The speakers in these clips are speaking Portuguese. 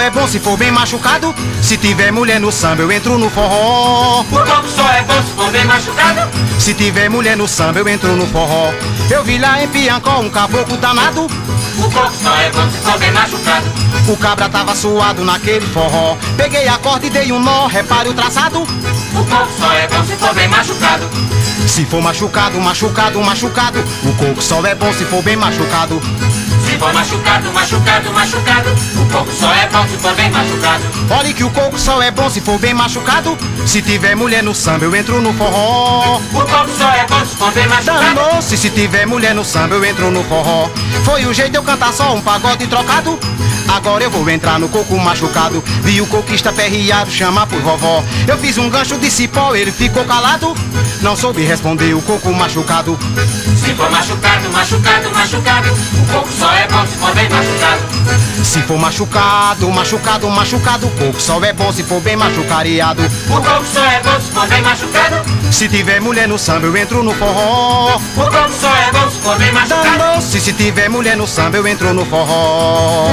é bom se for bem machucado. Se tiver mulher no samba eu entro no forró. O coco só é bom se for bem machucado. Se tiver mulher no samba eu entro no forró. Eu vi lá em Piancó um caboclo danado. O coco só é bom se for bem machucado. O cabra tava suado naquele forró. Peguei a corda e dei um nó, repare o traçado. O coco só é bom se for bem machucado. Se for machucado, machucado, machucado. O coco só é bom se for bem machucado. Se for machucado, machucado, machucado. O coco só é bom se for bem machucado. Olhe que o coco só é bom se for bem machucado. Se tiver mulher no samba eu entro no forró. O coco só é bom se for bem machucado. Danou-se, se tiver mulher no samba eu entro no forró. Foi o jeito de eu cantar só um pagode trocado. Agora eu vou entrar no coco machucado. Vi o coquista perreado chamar por vovó. Eu fiz um gancho de cipó, ele ficou calado. Não soube responder o coco machucado. Se for machucado, machucado, machucado. O coco só é bom se for bem machucado. Se for machucado, machucado, machucado. O coco só é bom se for bem machucariado. O coco só é bom se for bem machucado. Se tiver mulher no samba eu entro no forró. O coco só é bom se for bem machucado. Danou-se, se tiver mulher no samba eu entro no forró.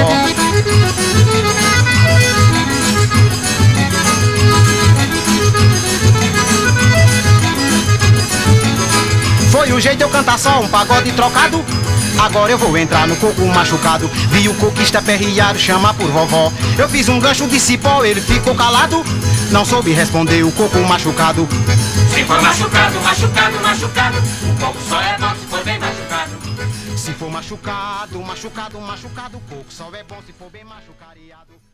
Foi o jeito de eu cantar só um pagode trocado. Agora eu vou entrar no coco machucado. Vi o coquista perreado chamar por vovó. Eu fiz um gancho de cipó, ele ficou calado. Não soube responder o coco machucado. Se for machucado, machucado, machucado. O coco só é bom se for bem machucado. Se for machucado, machucado, machucado. O coco só é bom se for bem machucariado.